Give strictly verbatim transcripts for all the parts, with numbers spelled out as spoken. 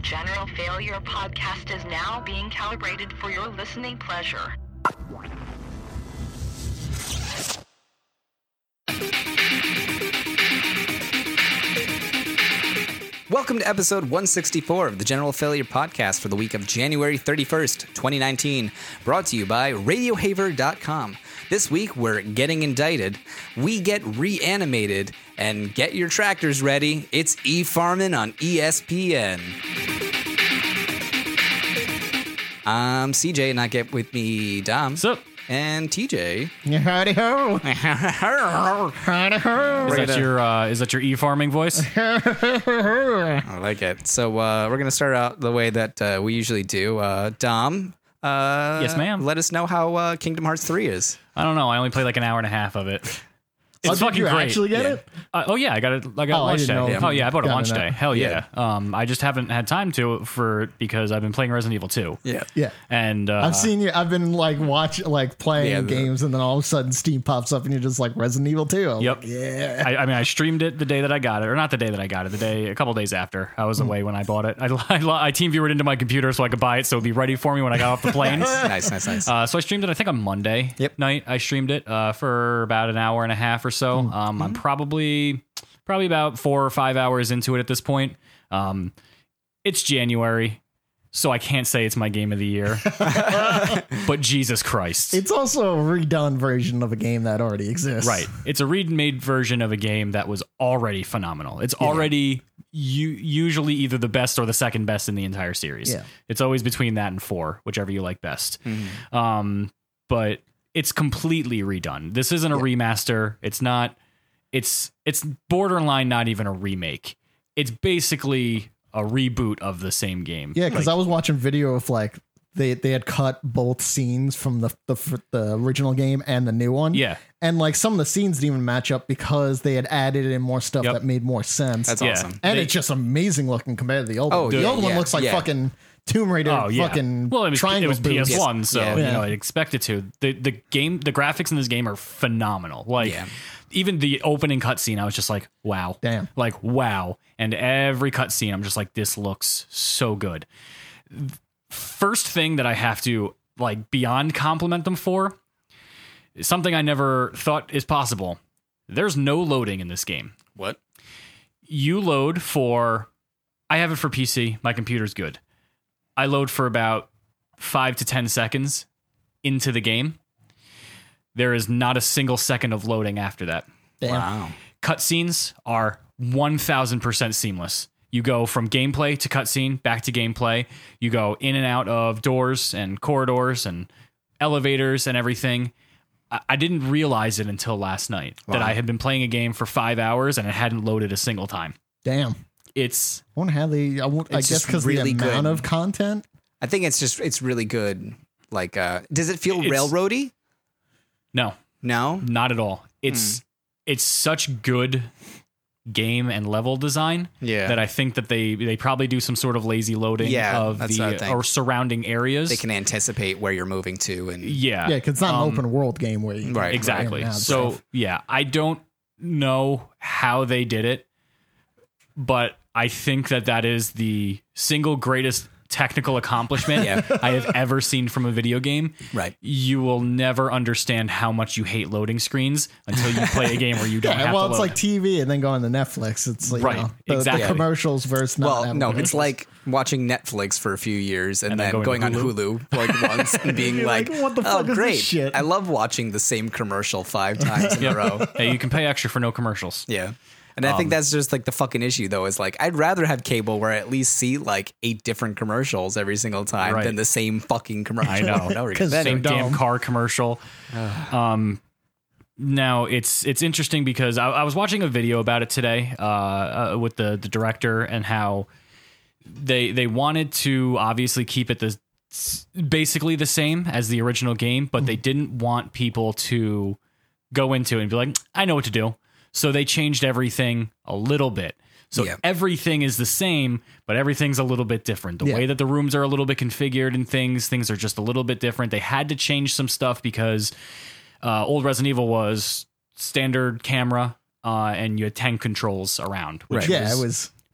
General Failure podcast is now being calibrated for your listening pleasure. Welcome to episode one sixty-four of the General Failure podcast for the week of January thirty-first, twenty nineteen, brought to you by radio haver dot com. This week, we're getting indicted, we get reanimated, and get your tractors ready. It's e-farming on E S P N. I'm C J, and I get with me Dom. What's up? And T J. Howdy ho! Howdy ho! Is that your uh, is that your e-farming voice? I like it. So uh, we're going to start out the way that uh, we usually do. Uh, Dom, uh, Yes, ma'am. let us know how uh, Kingdom Hearts three is. I don't know. I only played like an hour and a half of it. It's Oh, did fucking you great. actually get Yeah. it? Uh, oh yeah, I got it. I got Oh, I launch didn't day. know if Oh you yeah, I bought a got launch it. day. Hell Yeah. yeah. Um, I just haven't had time to for because I've been playing Resident Evil two. Yeah. Yeah. And uh, I've seen you. I've been like watch, like playing Yeah, the- games, and then all of a sudden Steam pops up, and you're just like Resident Evil two. I'm Yep. like, yeah. I, I mean, I streamed it the day that I got it, or not the day that I got it, the day a couple days after. I was away when I bought it. I, I, I team viewered into my computer so I could buy it, so it'd be ready for me when I got off the plane. Nice, nice, nice. Uh, so I streamed it, I think, on Monday Yep. night. I streamed it uh, for about an hour and a half or so. Um, I'm probably probably about four or five hours into it at this point. Um, it's January, so I can't say it's my game of the year. But Jesus Christ. It's also a redone version of a game that already exists. Right. It's a remade version of a game that was already phenomenal. It's already u- usually either the best or the second best in the entire series. Yeah. It's always between that and four, whichever you like best. Um, but it's completely redone. This isn't a remaster. It's not. It's it's borderline not even a remake. It's basically a reboot of the same game. Yeah, because Like, I was watching video of like they they had cut both scenes from the, the the original game and the new one. Yeah. And like some of the scenes didn't even match up because they had added in more stuff Yep. that made more sense. That's yeah. awesome. and They- it's just amazing looking compared to the old Oh, one. The yeah, old one yeah, looks like yeah. fucking Tomb Raider. Oh yeah. Fucking well, it was, it triangle was P S boobs. one, so Yeah. you Yeah. know, I expect it to. The the game, the graphics in this game are phenomenal. Like Yeah. even the opening cutscene, I was just like, wow, Damn. like wow. And every cutscene, I'm just like, this looks so good. First thing that I have to like beyond compliment them for is something I never thought is possible. There's no loading in this game. What? You load for, I have it for P C. My computer's good. I load for about five to ten seconds into the game. There is not a single second of loading after that. Damn. Wow. Cutscenes are one thousand percent seamless. You go from gameplay to cutscene, back to gameplay. You go in and out of doors and corridors and elevators and everything. I, I didn't realize it until last night that Wow. I had been playing a game for five hours and it hadn't loaded a single time. Damn. It's I wonder how they. I, won't- I It's guess just because really the amount good. of content. I think it's just, it's really good. Like, uh, does it feel It's- railroady? no, No? not at all. It's Hmm. it's such good game and level design Yeah. that I think that they they probably do some sort of lazy loading Yeah, of that's what I the think. or surrounding areas. They can anticipate where you're moving to. And yeah, Yeah, because it's not Um, an open world game where you can right, go exactly. in and out and So stuff. yeah, I don't know how they did it, but I think that that is the single greatest technical accomplishment Yeah. I have ever seen from a video game. Right. You will never understand how much you hate loading screens until you play a game where you don't Yeah, have well, to it's load. like T V and then going to Netflix. It's like, Right, you know, the, exactly. the commercials versus not Well, having no, it's commercials. like watting Netflix for a few years and, And then then, going going, to on Hulu like once and being You're like, like, what the oh, fuck is this great. shit? I love watching the same commercial five times in a row. Hey, you can pay extra for no commercials. Yeah. And I think Um, that's just like the fucking issue, though, is like, I'd rather have cable where I at least see like eight different commercials every single time Right. than the same fucking commercial. I know. No, Because that Same ain't- damn dumb. car commercial. um, now it's it's interesting because I, I was watching a video about it today uh, uh, with the the director and how they they wanted to obviously keep it the basically the same as the original game, but they didn't want people to go into it and be like, I know what to do. So they changed everything a little bit. So Yeah. everything is the same, but everything's a little bit different. The Yeah. way that the rooms are a little bit configured and things, things are just a little bit different. They had to change some stuff because uh, old Resident Evil was standard camera uh, and you had ten controls around, which Yeah, was it was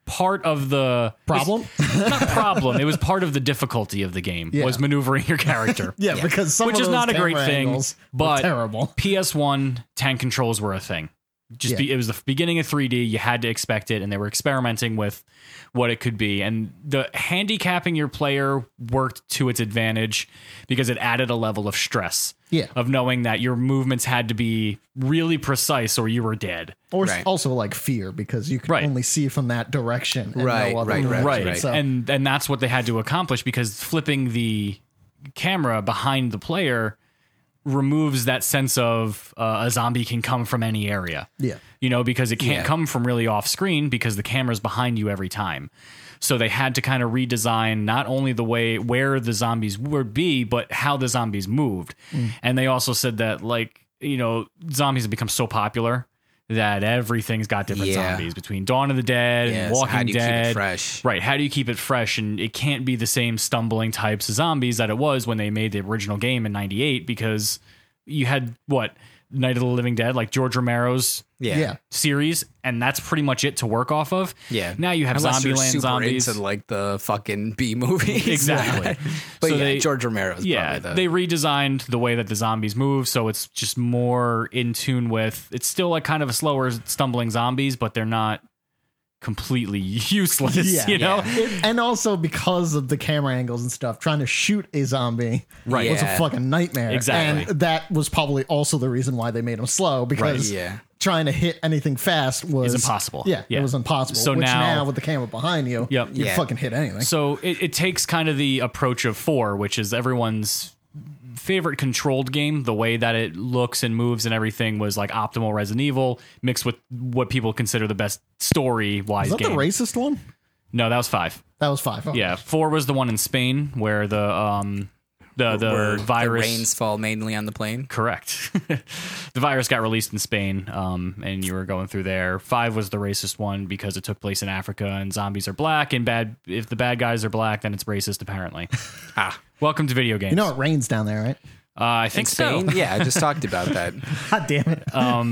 part of the Problem? Not problem. It was part of the difficulty of the game Yeah. was maneuvering your character. Yeah, Yeah. because some Which of is those not a great camera thing, angles were but terrible. P S one tank controls were a thing. Just Yeah. be, it was the beginning of three D. You had to expect it, and they were experimenting with what it could be. And the handicapping your player worked to its advantage because it added a level of stress. Yeah. Of knowing that your movements had to be really precise, or you were dead. Or Right. also like fear because you could Right. only see from that direction. And Right, no other right, right, direction. Right, right. So, and and that's what they had to accomplish because flipping the camera behind the player removes that sense of uh, a zombie can come from any area. yeah. You know, because it can't Yeah. come from really off screen because the camera's behind you every time. So they had to kind of redesign not only the way where the zombies would be, but how the zombies moved. Mm. And they also said that, like, you know, zombies have become so popular that everything's got different Yeah. zombies between Dawn of the Dead Yes, and Walking how do you keep it Dead. fresh? Right. How do you keep it fresh? And it can't be the same stumbling types of zombies that it was when they made the original game in ninety-eight because you had what? Night of the Living Dead, like George Romero's Yeah. Yeah. series, and that's pretty much it to work off of. Yeah. Now you have Unless you're Zombieland super zombies. into like the fucking B movies. Exactly. but So yeah, they- George Romero's Yeah, probably the they redesigned the way that the zombies move, so it's just more in tune with. It's still like kind of a slower, stumbling zombies, but they're not completely useless. Yeah. you know. It- and also because of the camera angles and stuff, trying to shoot a zombie Right. was Yeah. a fucking nightmare. Exactly. And that was probably also the reason why they made them slow because Right, yeah. trying to hit anything fast was Is impossible. Yeah, Yeah. it was impossible. So Which now- now, with the camera behind you, Yep. you Yeah. fucking hit anything. So it, it takes kind of the approach of four, which is everyone's favorite controlled game. The way that it looks and moves and everything was like optimal Resident Evil mixed with what people consider the best story wise Is that game. the racist one? No, that was five. That was five. Okay. Yeah, four was the one in Spain where the um the the where virus the rains fall mainly on the plane. correct. The virus got released in Spain, um, and you were going through there. Five was the racist one because it took place in Africa, and zombies are black. And bad, if the bad guys are black, then it's racist. Apparently. Ah. Welcome to video games. You know it rains down there, right? uh, I think In Spain? so. Yeah, I just talked about that. God damn it. Um,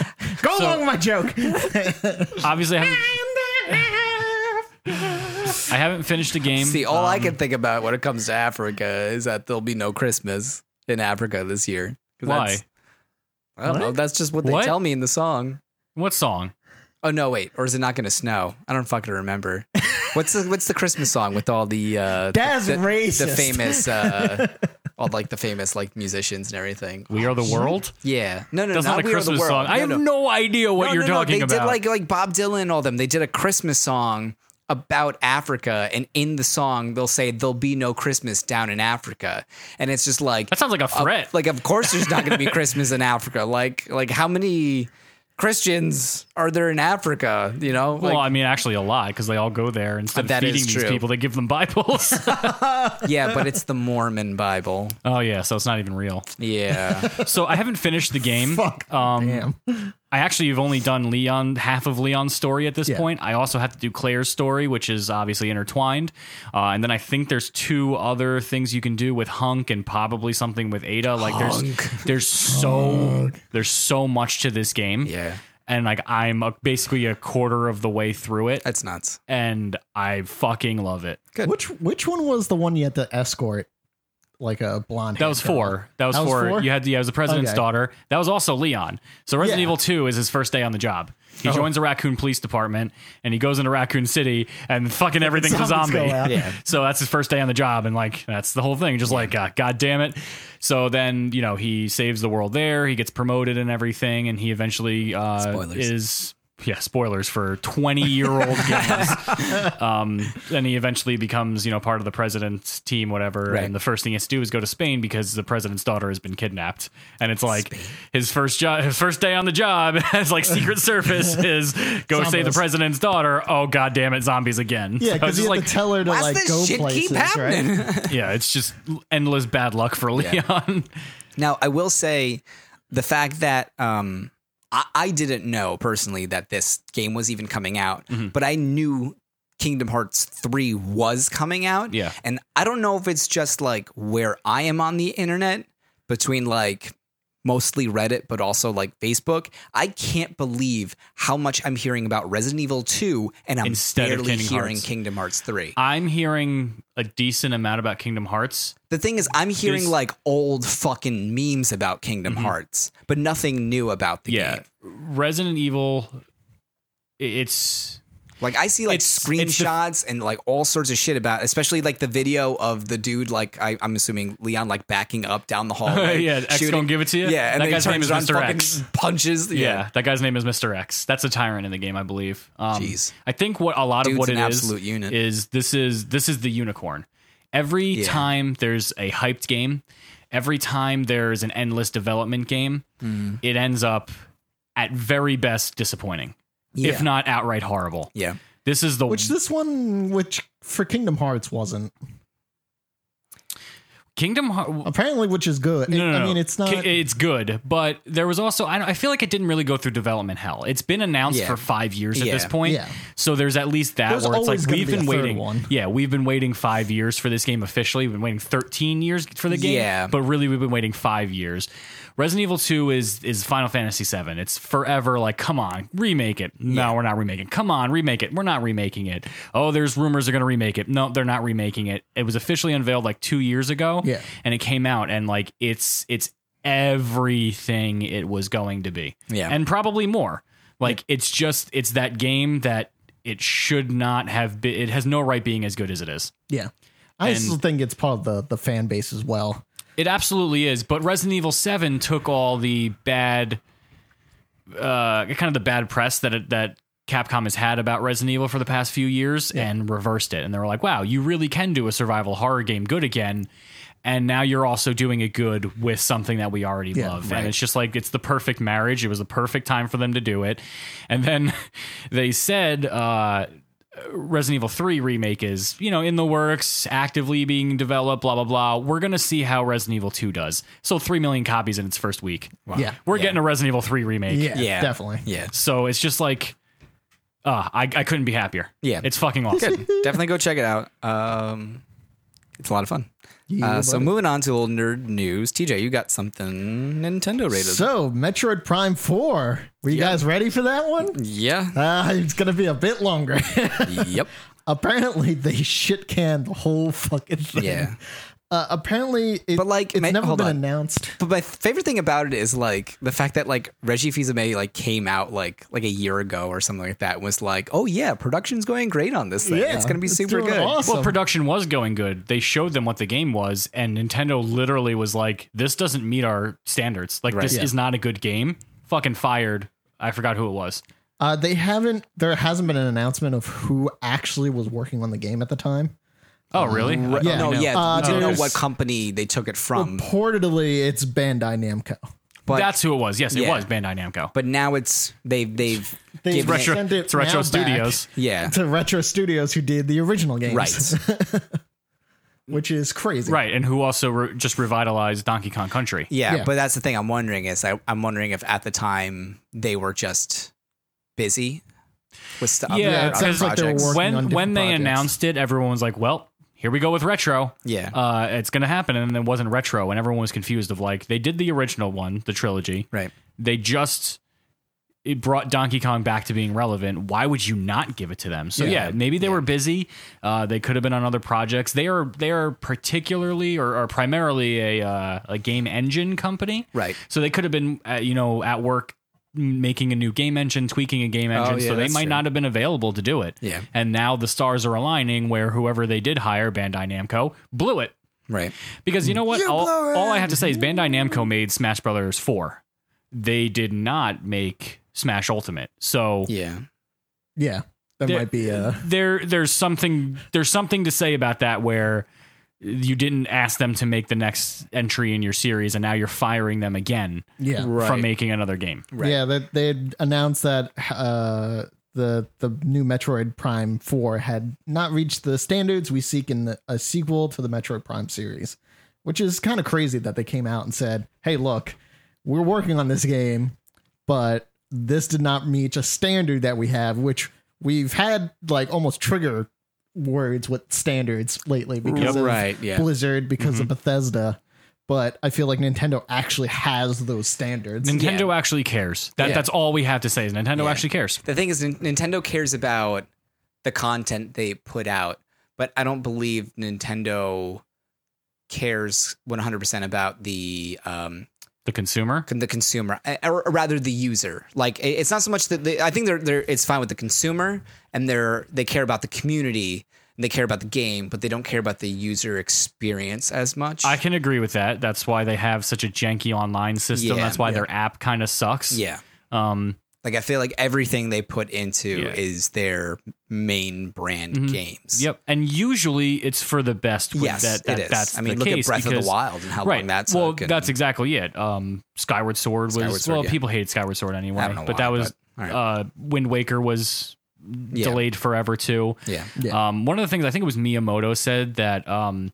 Go so- along with my joke. obviously, I haven't, I haven't finished the game. See, all I Um, can think about when it comes to Africa is that there'll be no Christmas in Africa this year. 'Cause Why? that's- I don't know. What? That's just what they What? tell me in the song. What song? Oh no, wait, or is it not going to snow? I don't fucking remember. What's the What's the Christmas song with all the uh, That's the, racist. the famous uh, all like the famous like musicians and everything? We Are the World? Yeah, no, no, That's not a We Are the Christmas World. song. I No, have no. no idea what No, you're no, no, talking they about. did like like Bob Dylan and all them. They did a Christmas song about Africa, and in the song they'll say there'll be no Christmas down in Africa, and it's just like that sounds like a uh, threat. like of course there's not going to be Christmas in Africa. Like like how many Christians are there in Africa? You know, like, well, I mean, actually, a lot because they all go there instead of That feeding is these true. people. They give them Bibles. yeah, but it's the Mormon Bible. Oh yeah, so it's not even real. Yeah, So I haven't finished the game. Fuck. Um, Damn. I actually have only done Leon half of Leon's story at this Yeah. point. I also have to do Claire's story, which is obviously intertwined. Uh, and then I think there's two other things you can do with Hunk and probably something with Ada. Like there's there's so there's so much to this game. yeah, And like I'm a, basically a quarter of the way through it, that's nuts. and I fucking love it. Good. Which which one was the one you had to escort like a blonde? That was haired girl? four. That was, That was four. four? You had yeah, it was the president's Okay. daughter. That was also Leon. So Resident Yeah. Evil two is his first day on the job. He Oh. joins the Raccoon Police Department and he goes into Raccoon City and fucking everything's a Zombies zombie. go out. Yeah. So that's his first day on the job, and like that's the whole thing. Just like uh, God damn it. So then you know he saves the world there. He gets promoted and everything, and he eventually uh, Spoilers. is. Yeah, spoilers for twenty-year-old games. Um, and he eventually becomes, you know, part of the president's team, whatever. Right. And the first thing he has to do is go to Spain because the president's daughter has been kidnapped. And it's like his first job, his first day on the job as like Secret Service is go save the Zombos. president's daughter. Oh god damn it, zombies again. Yeah, So because it's you just had like to tell her to Why's like this go shit places, keep happening? right? yeah, it's just endless bad luck for Leon. Now, I will say the fact that um, I, I didn't know personally that this game was even coming out, Mm-hmm. but I knew Kingdom Hearts three was coming out. Yeah. And I don't know if it's just like where I am on the internet between like mostly Reddit, but also like Facebook, I can't believe how much I'm hearing about Resident Evil two, and I'm Instead of barely Kingdom hearing Hearts. Kingdom Hearts three. I'm hearing a decent amount about Kingdom Hearts. The thing is, I'm hearing There's- like old fucking memes about Kingdom Hearts, but nothing new about the Yeah. game. Resident Evil, i- it's... Like I see like It's- it's the- screenshots and like all sorts of shit about, especially like the video of the dude, like I, I'm assuming Leon, like backing up down the hallway. Yeah, X shooting. gonna give it to you? Yeah, and That then guy's he name turns is around, Mister fucking X. punches. Yeah. that guy's name is Mister X. That's a tyrant in the game, I believe. Um, Jeez. I think what a lot Dude's of what an it is absolute unit. is this is this is the unicorn. Every Yeah. time there's a hyped game, every time there's an endless development game, Mm. it ends up at very best disappointing, Yeah. if not outright horrible. Yeah. This is the Which this one, which for Kingdom Hearts wasn't. Kingdom Hearts. Apparently, which is good. No, no, no. I mean, it's not. Ki- It's good, but there was also. I, don't, I feel like it didn't really go through development hell. It's been announced Yeah. for five years at Yeah. this point, Yeah. so there's at least that There's where it's like always gonna we've be a been third waiting. one. Yeah, we've been waiting five years for this game officially. We've been waiting thirteen years for the game. Yeah. but really we've been waiting five years. Resident Evil two is is Final Fantasy seven. It's forever like, come on, remake it. No, Yeah. we're not remaking. Come on, remake it. We're not remaking it. Oh, there's rumors they're going to remake it. No, they're not remaking it. It was officially unveiled like two years ago. Yeah. and it came out and like it's it's everything it was going to be. Yeah. and probably more. Like it's just it's that game that it should not have been. It has no right being as good as it is. Yeah, I And- still think it's part of the the fan base as well. It absolutely is, but Resident Evil seven took all the bad, uh, kind of the bad press that it, that Capcom has had about Resident Evil for the past few years and reversed it. And they were like, wow, you really can do a survival horror game good again. And now you're also doing it good with something that we already Yeah, love. right. And it's just like, it's the perfect marriage. It was the perfect time for them to do it. And then they said, uh, Resident Evil three remake is, you know, in the works, actively being developed, blah, blah, blah. We're going to see how Resident Evil two does. So three million copies in its first week. Yeah. We're Yeah. getting a Resident Evil three remake. Yeah, Yeah. definitely. Yeah. So it's just like, uh, I, I couldn't be happier. Yeah. It's fucking awesome. Good. Definitely go check it out. Um, it's a lot of fun. Yeah, uh, so buddy. moving on to old nerd news. T J, you got something Nintendo rated. So, Metroid Prime four. Were you Yeah. guys ready for that one? yeah. Uh, it's going to be a bit longer. Yep. Apparently, they shit canned the whole fucking thing. Yeah. Uh, apparently, it, But, like, it's ma- never hold been on. announced. But my favorite thing about it is like the fact that like Reggie Fils-Aimé like came out like like a year ago or something like that and was like, oh yeah, production's going great on this thing. Yeah, it's gonna be it's super doing good. awesome. Well, production was going good. They showed them what the game was, and Nintendo literally was like, this doesn't meet our standards. Like, Right. this Yeah. is not a good game. Fucking fired. I forgot who it was. Uh, they haven't. There hasn't been an announcement of who actually was working on the game at the time. Oh, really? I yeah. no, no. yeah, Uh, we didn't know there's- what company they took it from. Reportedly, it's Bandai Namco. But That's who it was. Yes, it Yeah. was Bandai Namco. but now it's they've they've They given Retro, it, sent it it's Retro now Studios. yeah. to Retro Studios, who did the original games, Right. which is crazy. Right, and who also re- just revitalized Donkey Kong Country. Yeah, Yeah. but that's the thing I'm wondering is I, I'm wondering if at the time they were just busy with stuff. Yeah, Yeah, it because sounds like they were working on when different when they projects. announced it, everyone was like, "Well, here we go with retro. Yeah. uh, it's gonna happen." And then it wasn't retro, and everyone was confused. Of like, they did the original one, the trilogy. Right. They just it brought Donkey Kong back to being relevant. Why would you not give it to them? So yeah, Yeah. maybe they were busy. Uh, they could have been on other projects. They are they are particularly or, or primarily a uh, a game engine company. Right. So they could have been uh, you know at work making a new game engine, tweaking a game engine. Oh, yeah, so they that's might true. not have been available to do it. Yeah. And now the stars are aligning where whoever they did hire, Bandai Namco, blew it. Right. Because you know what? You All, blew it. all I have to say is Bandai Namco made Smash Brothers four. They did not make Smash Ultimate. So Yeah. Yeah, that There- might be a. there there's something there's something to say about that where you didn't ask them to make the next entry in your series and now you're firing them again Yeah, Right. from making another game. Right. yeah. That they had announced that uh, the the new Metroid Prime four had not reached the standards we seek in the, a sequel to the Metroid Prime series, which is kind of crazy that they came out and said, "Hey, look, we're working on this game, but this did not meet a standard that we have," which we've had like almost trigger words with standards lately because Yep. of Right, yeah. Blizzard, because of Bethesda. but I feel like Nintendo actually has those standards. Nintendo Yeah. actually cares. That Yeah. that's all we have to say is Nintendo Yeah. actually cares. The thing is, N- Nintendo cares about the content they put out, but I don't believe Nintendo cares one hundred percent about the um, The consumer. the consumer, uh, or, or rather the user. Like it- it's not so much that they, I think they're they're it's fine with the consumer, and they're they care about the community and they care about the game, but they don't care about the user experience as much. I can agree with that. That's why they have such a janky online system. Yeah, That's why yeah. their app kind of sucks. yeah. Um, Like I feel like everything they put into Yeah. is their main brand Mhm. games. Yep. And usually it's for the best. With Yes, that, that, it is. That's I mean, the look case at Breath because, of the Wild and how right. long that's well, took and- that's exactly it. Um, Skyward Sword was Skyward Sword, well, yeah. people hated Skyward Sword anyway, I don't know but why, that was but, all right. uh, Wind Waker was Yeah. delayed forever too. yeah. Yeah. Um, one of the things I think it was Miyamoto said that um,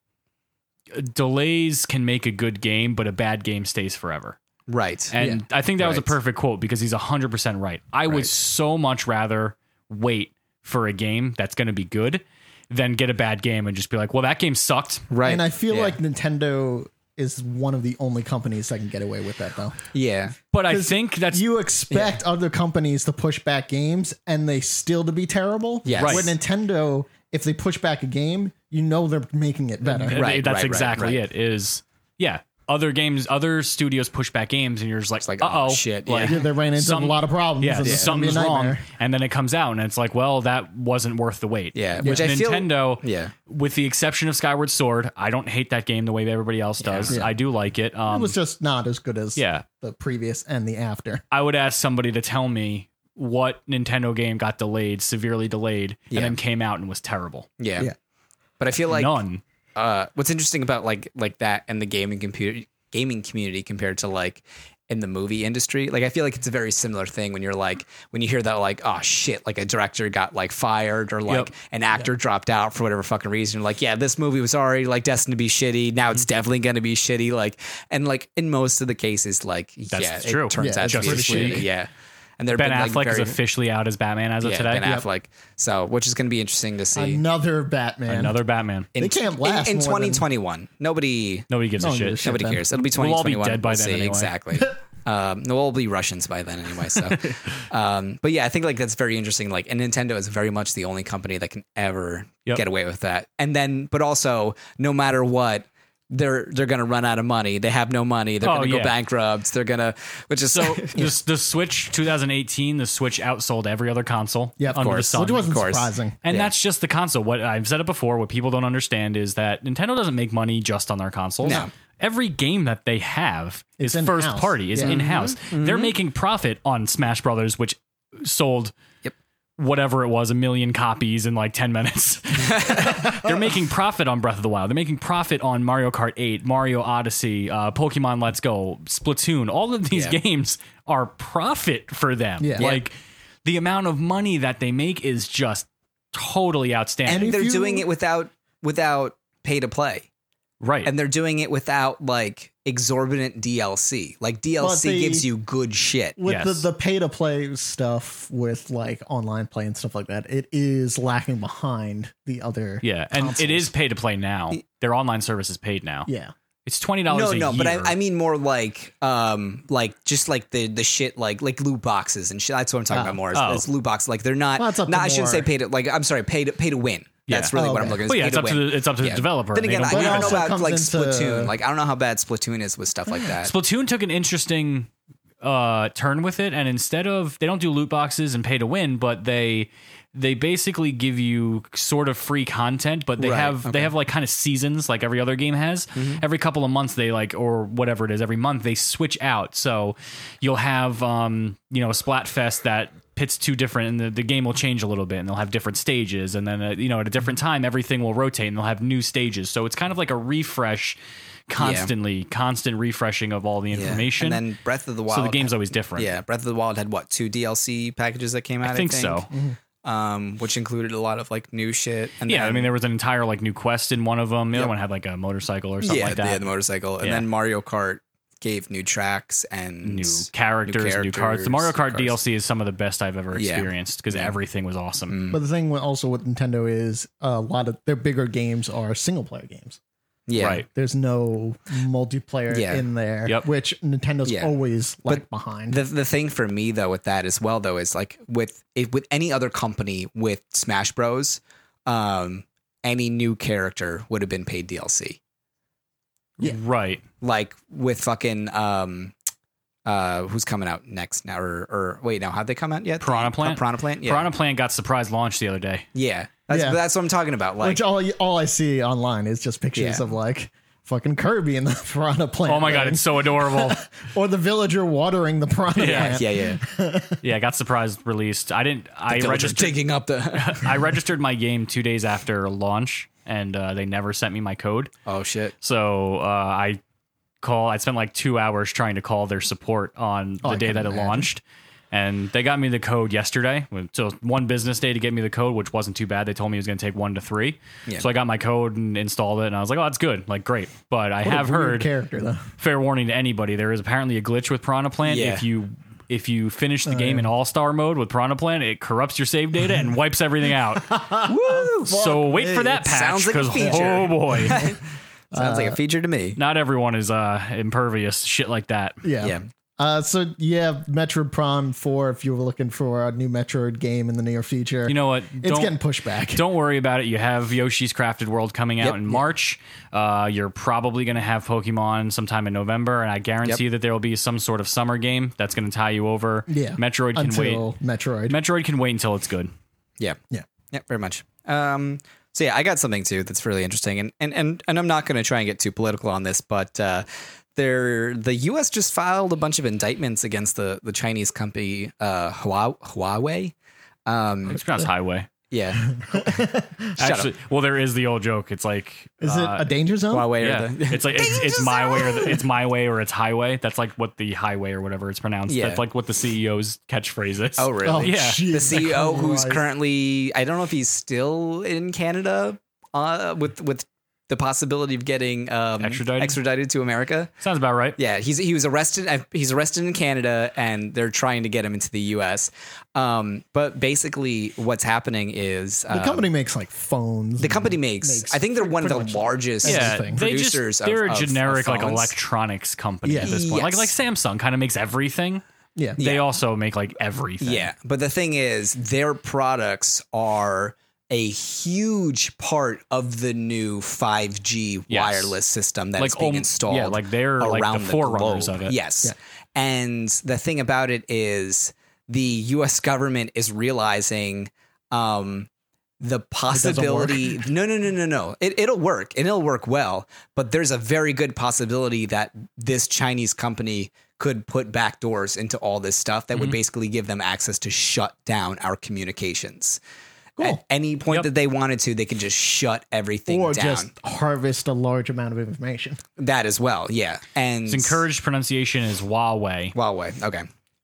delays can make a good game, but a bad game stays forever. Right. And I think that was a Right. perfect quote because he's one hundred percent right. I Right. would so much rather wait for a game that's going to be good than get a bad game and just be like, well, that game sucked. right. And I feel Yeah. like Nintendo is one of the only companies that can get away with that, though. yeah. But I 'Cause think that's You expect other companies to push back games and they still to be terrible. Yes. Right. With Nintendo, if they push back a game, you know they're making it better. th- Right, that's right, right, exactly right. it is. Yeah. Other games, other studios push back games and you're just like, like, uh oh, oh, shit, yeah. Like, Yeah, they ran into Some- a lot of problems. yeah, and it's gonna be a something's wrong. nightmare. And then it comes out and it's like, well, that wasn't worth the wait. Yeah, Which which I feel- Nintendo, Yeah. with the exception of Skyward Sword, I don't hate that game the way everybody else does. Yeah. I do like it. Um, It was just not as good as yeah. the previous and the after. I would ask somebody to tell me what Nintendo game got delayed, severely delayed, Yeah. and then came out and was terrible. Yeah. Yeah. But I feel like None. uh, what's interesting about like like that and the gaming computer gaming community compared to like in the movie industry, like I feel like it's a very similar thing when you're like when you hear that like oh shit, like a director got like fired or like Yep. an actor dropped out for whatever fucking reason. You're like, yeah, this movie was already like destined to be shitty. Now Mm-hmm. it's definitely going to be shitty. Like and like in most of the cases, like That's yeah, true. it turns Yeah, out to be Justice shitty. League. Yeah. And they're Ben been, Affleck like, very, is officially out as Batman as of yeah, today. Ben Affleck. So, which is going to be interesting to see. Another Batman. Another Batman. in, They can't last in, in more than- twenty twenty-one. Nobody Nobody gives No a one shit. gives a shit. Nobody then. cares. It'll be We'll all be twenty twenty-one. dead by We'll then see. anyway. Exactly. um, no, we'll all be Russians by then anyway. So, um, but yeah, I think like that's very interesting. Like, and Nintendo is very much the only company that can ever Yep. get away with that. And then, but also, no matter what, they're they're gonna run out of money. They have no money. They're Oh, gonna go yeah. bankrupt. They're gonna, which is So this, the Switch twenty eighteen, the Switch outsold every other console Yeah, of under course. the sun. Which wasn't of course. surprising. And Yeah. that's just the console. What I've said it before, what people don't understand is that Nintendo doesn't make money just on their consoles. No. Every game that they have It's is first in-house. party, is Yeah. in-house. They're making profit on Smash Brothers, which sold Yep. whatever it was, a million copies in like ten minutes. They're making profit on Breath of the Wild. They're making profit on Mario Kart eight, Mario Odyssey, uh, Pokemon Let's Go, Splatoon. All of these Yeah. games are profit for them. Yeah. Like the amount of money that they make is just totally outstanding. And they're if you- doing it without without pay to play. right. And they're doing it without like exorbitant D L C. Like D L C But they- gives you good shit. With Yes. the, the pay to play stuff with like online play and stuff like that, it is lacking behind the other. yeah. And consoles. it is pay to play now. Their online service is paid now. Yeah. It's twenty dollars No, a no, year. but I, I mean more like, um, like just like the the shit, like like loot boxes and shit. That's what I'm talking Oh. about more. Is, Oh. is loot boxes. Like they're not. Well, it's up to not I shouldn't more- say pay to. Like I'm sorry, pay to pay to win. That's Yeah. really Oh, what I'm okay. looking at. is Well, yeah, pay it's to up to win. the it's up to Yeah. the developer. Then They again, don't I, put I it don't out. know also about comes like into- Splatoon. Like I don't know how bad Splatoon is with stuff like that. Splatoon took an interesting uh, turn with it, and instead of they don't do loot boxes and pay to win, but they they basically give you sort of free content, but they Right, have okay. they have like kind of seasons like every other game has. Every couple of months they like or whatever it is, every month they switch out. So you'll have um, you know, a Splatfest that pits two different and the, the game will change a little bit and they'll have different stages and then uh, you know, at a different time everything will rotate and they'll have new stages. So it's kind of like a refresh constantly, constant refreshing of all the Yeah. information. And then Breath of the Wild. so the game's always different. Yeah, Breath of the Wild had what two D L C packages that came out. I think, so. Um, which included a lot of like new shit. And Yeah, then, I mean, there was an entire like new quest in one of them. The Yep. other one had like a motorcycle or something yeah, like yeah, that. the motorcycle, and Yeah. then Mario Kart gave new tracks and New characters, new, cards. The Mario Kart D L C is some of the best I've ever Yeah. experienced because Yeah. everything was awesome. But the thing with- also with Nintendo is a lot of their bigger games are single player games. Yeah. Right. There's no multiplayer Yeah. in there, Yep. which Nintendo's Yeah. always like behind. The the thing for me though with that as well though is like with if, with any other company with Smash Bros, um, any new character would have been paid D L C. Yeah. Right. Like with fucking um, uh, who's coming out next now? Or, or wait, no, have they come out yet? Piranha Plant? Piranha Plant. Yeah, Piranha Plant got surprise launched the other day. yeah. That's, Yeah. that's what I'm talking about. Like, which all all I see online is just pictures Yeah. of like fucking Kirby in the piranha plant. Oh my god, thing. it's so adorable. Or the villager watering the piranha Yeah. plant. yeah, yeah. Yeah, it got surprise released. I didn't. I Villager registered. digging up the. I registered my game two days after launch, and uh, they never sent me my code. Oh shit. So uh, I call. I spent like two hours trying to call their support on the I day can that it imagine. launched, and they got me the code yesterday. So one business day to get me the code, which wasn't too bad. They told me it was going to take one to three. Yeah. So I got my code and installed it, and I was like, "Oh, that's good. Like, great." But I What a have weird heard. character though. Fair warning to anybody: there is apparently a glitch with Piranha Plant. Yeah. If you if you finish Oh, the game in All Star mode with Piranha Plant, it corrupts your save data and wipes everything out. Woo! So wait for that It patch sounds like a because feature. oh boy, Sounds like a feature to me. not everyone is uh, impervious to shit like that. Yeah. Yeah. Uh, so yeah, Metroid Prime four. If you were looking for a new Metroid game in the near future, You know what? it's Don't- getting pushed back. Don't worry about it. You have Yoshi's Crafted World coming out Yep. in March. Uh, you're probably going to have Pokemon sometime in November, and I guarantee Yep. that there will be some sort of summer game that's going to tie you over. Yeah, Metroid can wait. until Metroid. Metroid can wait until it's good. Yeah. Yeah. Yeah, very much. Um, so yeah, I got something too that's really interesting, and and and, and I'm not going to try and get too political on this, but uh, there the U S just filed a bunch of indictments against the the Chinese company uh, Hua- Huawei. Um, It's pronounced Highway. yeah, Actually, well, there is the old joke. It's like Is uh, it a danger zone? Huawei. Yeah, Or the, it's like it's, it's my way or the, it's my way or it's highway. That's like what the highway or whatever it's pronounced. Yeah. That's like what the C E O's catchphrase is. oh really? Oh, Yeah. jeez, The C E O who's Christ. currently I don't know if he's still in Canada uh, with with the possibility of getting um, Extradited? extradited to America. Sounds about right. Yeah, he's he was arrested. uh, He's arrested in Canada, and they're trying to get him into the U S. Um, but basically, what's happening is The um, company makes like phones. the and company makes, makes I think they're one of the pretty much largest Yeah, everything. they just producers. of- they're a of- of generic like phones. electronics company Yeah. at this point. Like Yes. like Samsung kind of makes everything. Yeah. They Yeah. also make like everything. Yeah, but the thing is, their products are a huge part of the new five G Yes. wireless system that's Like, being um, installed. yeah, like they're, like, the around forerunners globe. of it. Yes, Yeah. and the thing about it is, the U S government is realizing um, the possibility. No, no, no, no, no. It, it'll work, and it'll work well. But there's a very good possibility that this Chinese company could put backdoors into all this stuff that Mm-hmm. would basically give them access to shut down our communications. Cool. At any point Yep. that they wanted to, they could just shut everything Or down. just harvest a large amount of information. that as well, yeah. And Its encouraged pronunciation is Huawei. Huawei. Okay.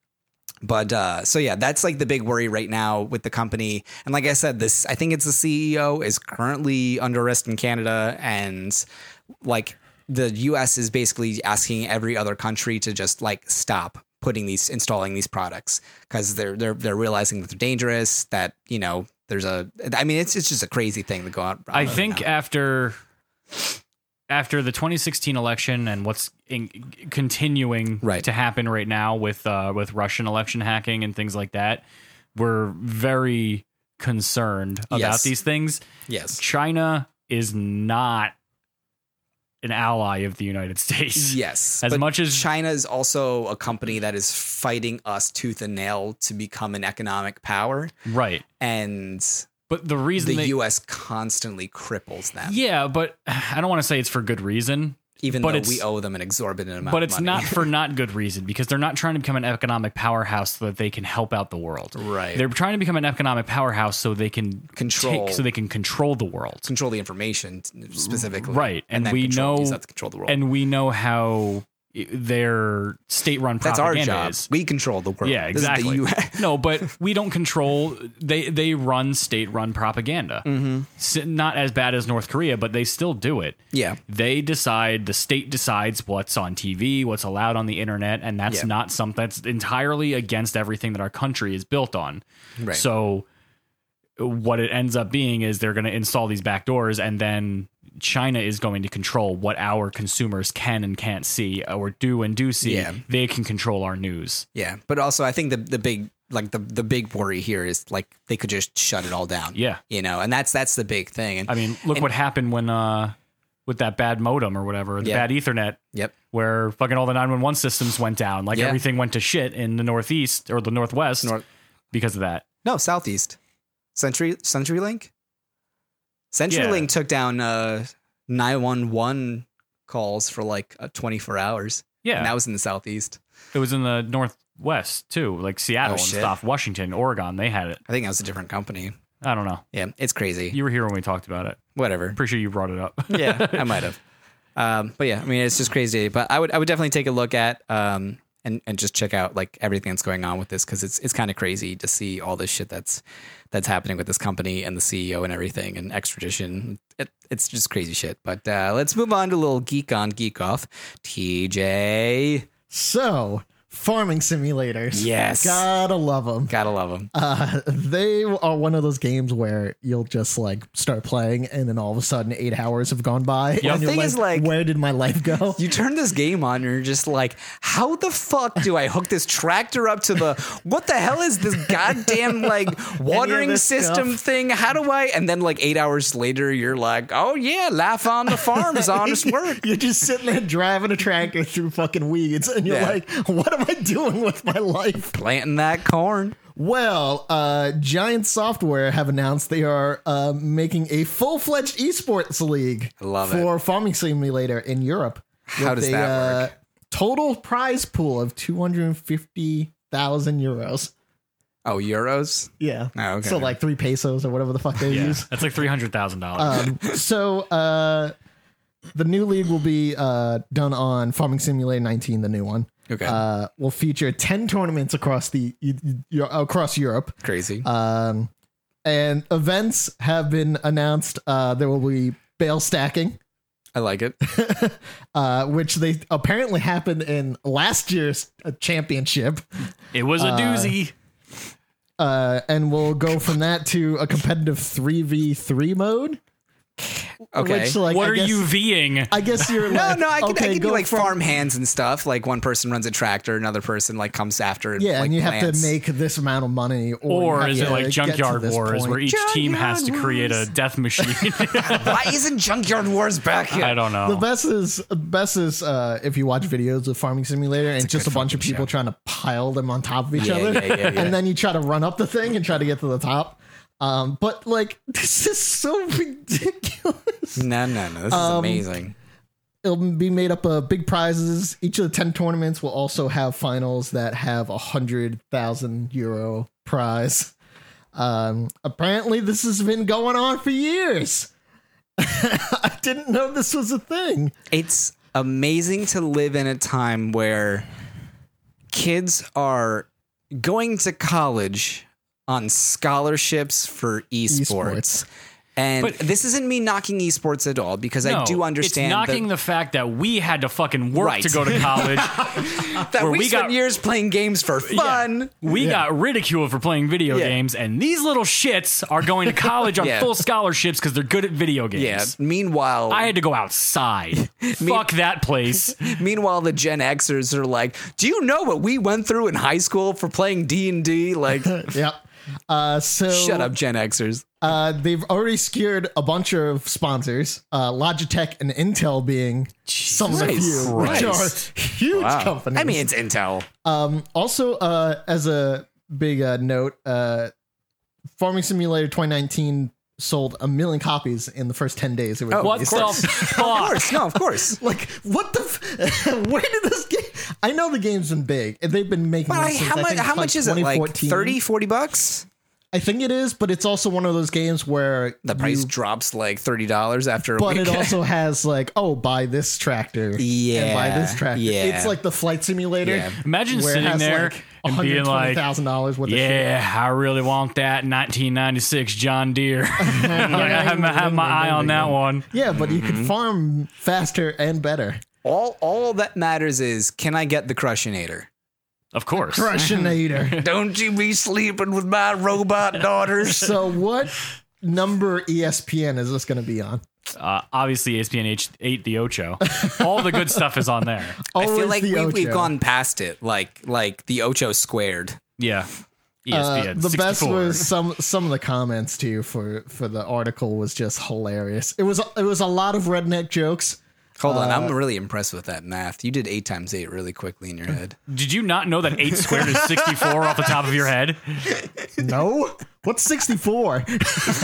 But uh, so yeah, that's like the big worry right now with the company. And like I said, this I think it's the C E O is currently under arrest in Canada, and like the U S is basically asking every other country to just like stop putting these installing these products because they're they're they're realizing that they're dangerous. That you know there's a I mean it's it's just a crazy thing to go on. I think after after the twenty sixteen election and what's in, continuing Right. to happen right now with uh, with Russian election hacking and things like that, we're very concerned about Yes. these things. yes. China is not an ally of the United States. Yes. As but much as- China is also a company that is fighting us tooth and nail to become an economic power. Right. And But the reason the they, U S constantly cripples them, yeah, but I don't want to say it's for good reason. even but though it's- we owe them an exorbitant amount But of it's money. not for not good reason because they're not trying to become an economic powerhouse so that they can help out the world. Right. They're trying to become an economic powerhouse so they can Control. take, so they can control the world. control the information specifically. Right. And, then we control, know use that to control the world. and we know how i- their state-run that's our propaganda job. is. We control the world. Yeah, This is the exactly. U S No, but we don't control. They they run state-run propaganda. Mm-hmm. Not as bad as North Korea, but they still do it. Yeah. They decide. The state decides what's on T V, what's allowed on the internet, and that's Yeah. not something that's entirely against everything that our country is built on. Right. So what it ends up being is they're going to install these back doors, and then China is going to control what our consumers can and can't see, or do and do see. Yeah. They can control our news. Yeah, but also I think the the big like the the big worry here is like they could just shut it all down. Yeah. You know, and that's that's the big thing. And I mean, look and, what happened when uh with that bad modem or whatever, the Yeah. bad Ethernet. Yep. Where fucking all the nine one one systems went down. Like Yeah. everything went to shit in the Northeast or the Northwest North- because of that. No, Southeast. Century CenturyLink? CenturyLink Yeah. took down uh nine one one calls for like uh, twenty-four hours. Yeah. And that was in the Southeast. It was in the Northwest too, like Seattle Oh, and shit. stuff, Washington, Oregon. They had it. I think that was a different company. I don't know. Yeah, it's crazy. You were here when we talked about it. Whatever. Pretty sure you brought it up. Yeah, I might have. Um, but yeah, I mean, it's just crazy. But I would, I would definitely take a look at um, and and just check out like everything that's going on with this, because it's it's kind of crazy to see all this shit that's that's happening with this company and the C E O and everything and extradition. It, it's just crazy shit. But uh, let's move on to a little geek on, geek off. T J, So, farming simulators. Yes. Gotta love them. gotta love them. Uh, they are one of those games where you'll just like start playing and then all of a sudden eight hours have gone by. Yeah, and the you're thing is, like- where did my life go? You turn this game on and you're just like, how the fuck do I hook this tractor up to the, what the hell is this goddamn like watering this system stuff? thing? How do I? And then like eight hours later, you're like, oh yeah, laugh on the farm is honest work. You're just sitting there driving a tractor through fucking weeds and you're Yeah. like, what am I doing with my life? Planting that corn. Well, uh, Giant Software have announced they are uh, making a full-fledged esports league I love for Farming Simulator in Europe. How with does a, that work? Uh, total prize pool of two hundred fifty thousand euros. Oh, euros? Yeah. Oh, okay. So like three pesos or whatever the fuck they Yeah, use. that's like three hundred thousand dollars. Um, so uh, the new league will be uh, done on Farming Simulator nineteen, the new one. Okay. Uh, will feature ten tournaments across the across Europe. Crazy. Um, and events have been announced. Uh, there will be bale stacking, I like it. uh, which they apparently happened in last year's uh, championship. It was a doozy. Uh, and we'll go from that to a competitive three v three mode. Okay. Which, like, What I are guess, you Ving? I guess you're no, like, no, I can, okay, I can do go like from- farm hands and stuff. Like one person runs a tractor, another person like comes after. And, Yeah, like, and you plants. have to make this amount of money, or, you Or have is it to like get to Junkyard this Wars, point. where each team has to Junkyard create a Wars. death machine? Why isn't Junkyard Wars back here? I don't know. The best is best is uh, if you watch videos of Farming Simulator and a just a good bunch of fucking people show. trying to pile them on top of each Yeah, other, yeah, yeah, yeah. and then you try to run up the thing and try to get to the top. Um, but like, this is so ridiculous. No, no, no. This is Um, amazing. It'll be made up of big prizes. Each of the ten tournaments will also have finals that have a hundred thousand euro prize. Um, apparently, this has been going on for years. I didn't know this was a thing. It's amazing to live in a time where kids are going to college on scholarships for esports. Esports. And But- this isn't me knocking esports at all, because I No, do understand It's knocking that, the fact that we had to fucking work Right. to go to college. that where we, we spent got- years playing games for fun. We got ridiculed for playing video Yeah. games, and these little shits are going to college on Yeah. full scholarships because they're good at video games. Yeah. Meanwhile, I had to go outside. Fuck that place. meanwhile, the Gen Xers are like, "Do you know what we went through in high school for playing D and D?" Like, Yep. Uh, so shut up, Gen Xers. Uh, they've already secured a bunch of sponsors, uh, Logitech and Intel being some of the Jesus few, which Christ. are huge companies. I mean, it's Intel. Um, also, uh, as a big uh, note, uh, Farming Simulator twenty nineteen sold a million copies in the first ten days. It was Oh, What of the course. Of fuck? course, no, of course. like, what the? F- Where did this game? I know the game's been big, and they've been making. But I, this since, how I much? think, How like much is it? Like twenty fourteen. thirty, forty bucks? I think it is, but it's also one of those games where The price you- drops like thirty dollars after a But week. it also has like, oh, buy this tractor. Yeah, And buy this tractor. yeah. It's like the flight simulator. Yeah. Imagine where it sitting has there like and being like, thousand dollars worth of shit. yeah, I really want that nineteen ninety-six John Deere. like, I have, my- have my eye on that one. Yeah, but you Mm-hmm. can farm faster and better. all all that matters is, can I get the Crushinator? Of course. Crushinator. Don't you be sleeping with my robot daughters. So what number E S P N is this going to be on? Uh, obviously, E S P N H eight, the Ocho. All the good stuff is on there. I feel Always like the we, we've Ocho. gone past it, like like the Ocho squared. Yeah. E S P N Uh, the best sixty-four. was some some of the comments too for for the article was just hilarious. It was it was a lot of redneck jokes. Hold on, Uh, I'm really impressed with that math. You did eight times eight really quickly in your head. Did you not know that eight squared is sixty-four off the top of your head? No, what's sixty-four? Look,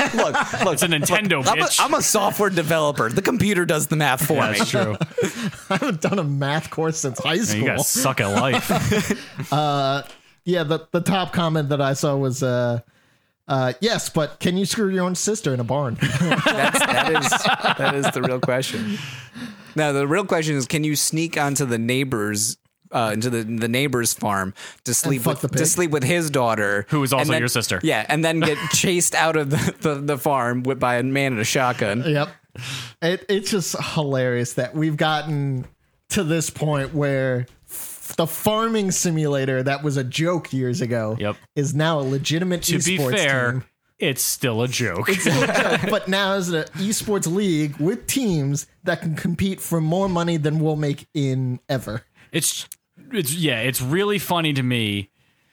look, It's a Nintendo, I'm a, bitch. I'm a software developer. The computer does the math for Yeah, me. that's true. I haven't done a math course since high You school. guys suck at life. Yeah, the the top comment that I saw was uh uh yes, but can you screw your own sister in a barn? That's, that is that is the real question. Now the real question is, can you sneak onto the neighbor's uh, into the the neighbor's farm to sleep fuck with the to pig? sleep with his daughter, Who is also and then- your sister. Yeah, and then get chased out of the, the, the farm with, by a man in a shotgun. Yep. It, it's just hilarious that we've gotten to this point where f- the farming simulator that was a joke years ago Yep. is now a legitimate To be esports fair, team. it's still a joke. But now is an esports league with teams that can compete for more money than we'll make in ever. It's it's yeah, it's really funny to me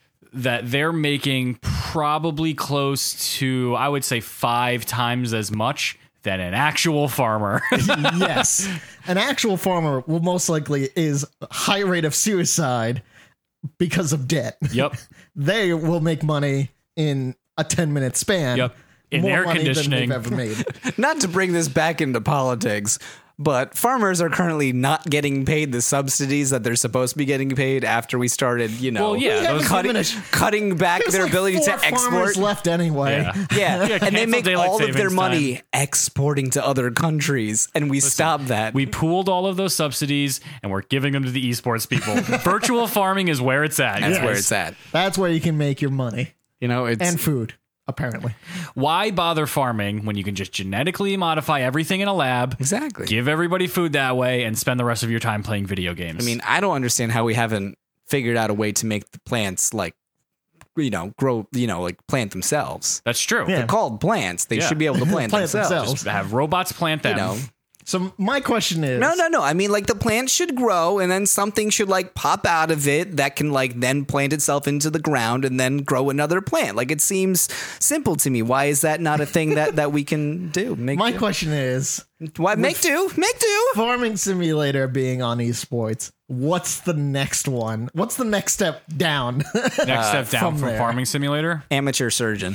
that they're making probably close to, I would say, five times as much than an actual farmer. Yes. An actual farmer will most likely is a high rate of suicide because of debt. Yep. They will make money in a ten minute span. Yep. In more air money conditioning. than they've ever made. Not to bring this back into politics, but farmers are currently not getting paid the subsidies that they're supposed to be getting paid after we started, you know, Well, yeah, haven't those cutting, given a- cutting back There's their like ability four to export. farmers left anyway. Yeah. Yeah, Yeah, and they cancel make daylight all of their savings money time. exporting to other countries, and we stop that. We pooled all of those subsidies and we're giving them to the esports people. Virtual farming is where it's at. That's guys. where it's at. That's where you can make your money You know, it's and food, apparently. Why bother farming when you can just genetically modify everything in a lab, exactly. give everybody food that way, and spend the rest of your time playing video games? I mean, I don't understand how we haven't figured out a way to make the plants like, you know, grow, you know, like plant themselves. that's true. Yeah. They're called plants. They Yeah. should be able to plant, Plant themselves. themselves. Just have robots plant them. You know, So my question is no, no, no. I mean, like the plant should grow, and then something should like pop out of it that can like then plant itself into the ground and then grow another plant. Like it seems simple to me. Why is that not a thing that that we can do? Make my do. question is Why make do? Make do. farming simulator being on esports, what's the next one? What's the next step down? Next step down from from, there. farming simulator. Amateur surgeon.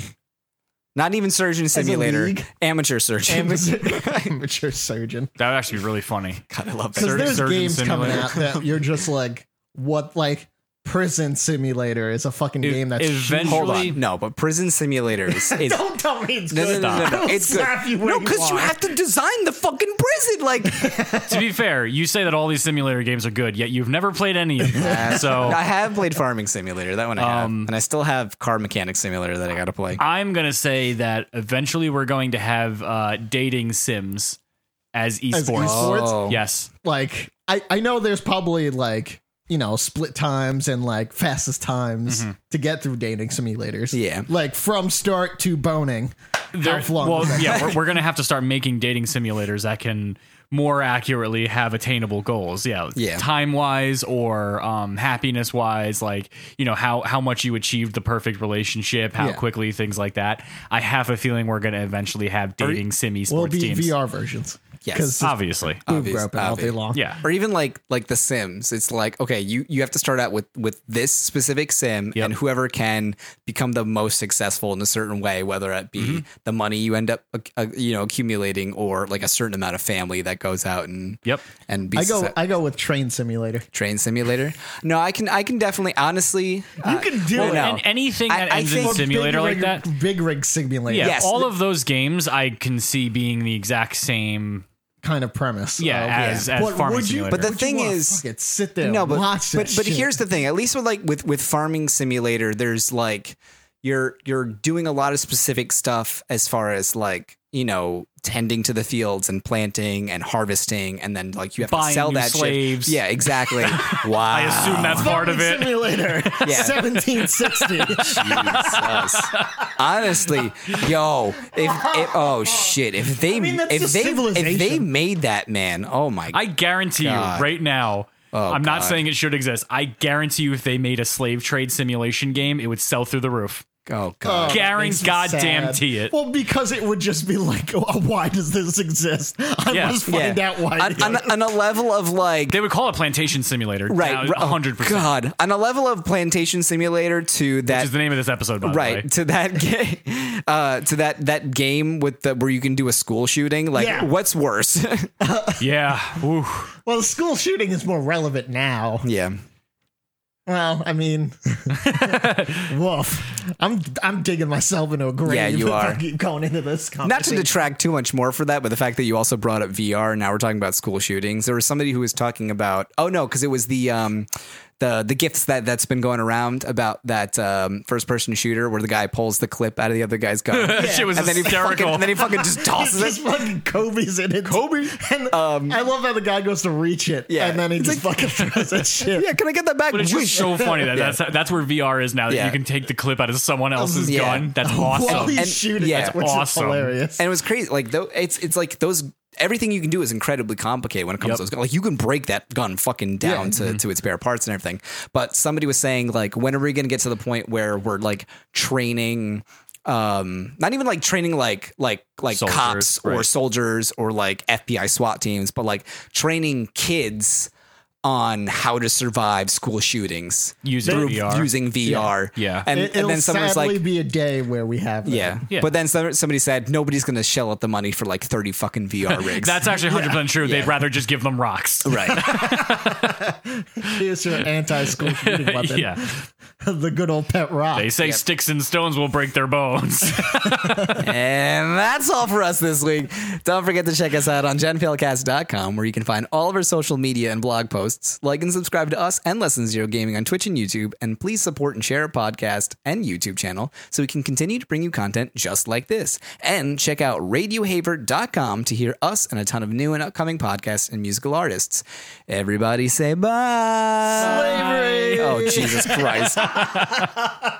Not even surgeon simulator. league? Amateur surgeon. Amateur, amateur surgeon. That would actually be really funny. God, I love that. Because Sur- there's surgeon games coming simulator. out that you're just like, what, like Prison Simulator is a fucking game that's eventually- Hold on. No, but prison simulator is, is Don't tell me it's no, no, good. no, no, no, I'll it's slap good. you No, where because you are. have to design the fucking prison. Like, To be fair, you say that all these simulator games are good, yet you've never played any of them. So I have played farming simulator. That one I have, Um, and I still have car mechanic simulator that I got to play. I'm gonna say that eventually we're going to have uh, dating sims as esports. As esports? Oh. Yes. Like, I, I know there's probably like, you know, split times and like fastest times to get through dating simulators. Yeah. Like from start to boning. There- How long well, does that yeah, take? we're, we're gonna have to start making dating simulators that can more accurately have attainable goals. Yeah, Yeah. time wise or um, happiness wise, like you know how how much you achieved the perfect relationship, how Yeah. quickly, things like that. I have a feeling we're gonna eventually have dating sim esports Will be teams. V R versions. Yes. 'Cause it's Obviously, boob Obvious- groping all day obvious. long. yeah. Or even like like the Sims. It's like, okay, you, you have to start out with with this specific sim, Yep. and whoever can become the most successful in a certain way, whether it be Mm-hmm. the money you end up uh, you know accumulating, or like a certain amount of family that goes out and Yep. and be I go success- I go with Train Simulator. train simulator. No, I can I can definitely honestly You can do it. And anything I- that I ends think- in Or simulator big like rig, that. Big rig simulator. Yeah, Yes. all of those games I can see being the exact same. Kind of premise. Yeah, of- as- as But farming would you, simulator. But the would you thing wanna is- fucking sit there no, and but watch that but, but shit? here's the thing. At least with like with with farming simulator, there's like you're you're doing a lot of specific stuff as far as like you know, tending to the fields and planting and harvesting, and then like you have Buying to sell new that slaves. shit. Yeah, exactly. Wow. I assume that's part of it. Simulator, Yeah. seventeen sixty. Jesus. Honestly, yo, if, if oh shit, if they mean, that's if just they if civilization. they made that, man, oh my I guarantee God. you right now. Oh, I'm not God. saying it should exist. I guarantee you, if they made a slave trade simulation game, it would sell through the roof. oh god. Oh, Guarantee makes me goddamn sad. tea it. Well, because it would just be like, oh, why does this exist? I Yeah. must find Yeah. out why. on, it on, is. on a level of like They would call it Plantation Simulator. right, Now, r- oh, one hundred percent. God, on a level of Plantation Simulator to Which that is the name of this episode, by the way. right to that game uh to that that game with the where you can do a school shooting, like Yeah. what's worse? Yeah. Ooh. Well, the school shooting is more relevant now. Yeah. Well, I mean, woof. I'm I'm digging myself into a grave. Yeah, you if I are. keep going into this Not to conversation. detract too much more for that, but the fact that you also brought up V R, now we're talking about school shootings. There was somebody who was talking about, oh no, because it was the um, the the gifts that that's been going around about that um, first person shooter where the guy pulls the clip out of the other guy's gun. That shit was And then he fucking, hysterical. and then he fucking just tosses Just it. fucking Kobe's in it. Kobe. And I love how the guy goes to reach it. Yeah. And then he It's just like- fucking throws that shit. Yeah, can I get that back? But it's just so funny that Yeah. that's that's where V R is now. That Yeah. you can take the clip out of someone else's Yeah. gun. That's While awesome. he's And- shooting, yeah. yeah, That's which awesome. is hilarious. And it was crazy. Like though, it's it's like those. Everything you can do is incredibly complicated when it comes Yep. to those guns. Like you can break that gun fucking down Yeah. to, to its spare parts and everything. But somebody was saying like, when are we going to get to the point where we're like training, um, not even like training like like like Soldiers, cops or right. soldiers or like F B I SWAT teams, but like training kids on how to survive school shootings Using through V R. using V R. Yeah. and, It, and it'll then someone was sadly like, be a day where we have that. yeah. Yeah. But then some, somebody said nobody's going to shell out the money for like thirty fucking V R rigs. That's actually one hundred percent true. They'd rather just give them rocks. right. Here's your anti-school shooting weapon. Yeah. The good old pet rock. They say sticks and stones will break their bones. And that's all for us this week. Don't forget to check us out on gen fail cast dot com, where you can find all of our social media and blog posts. Like and subscribe to us and Lesson Zero Gaming on Twitch and YouTube. And please support and share our podcast and YouTube channel so we can continue to bring you content just like this. And check out radio haver dot com to hear us and a ton of new and upcoming podcasts and musical artists. Everybody say bye. Slavery. Oh, Jesus Christ.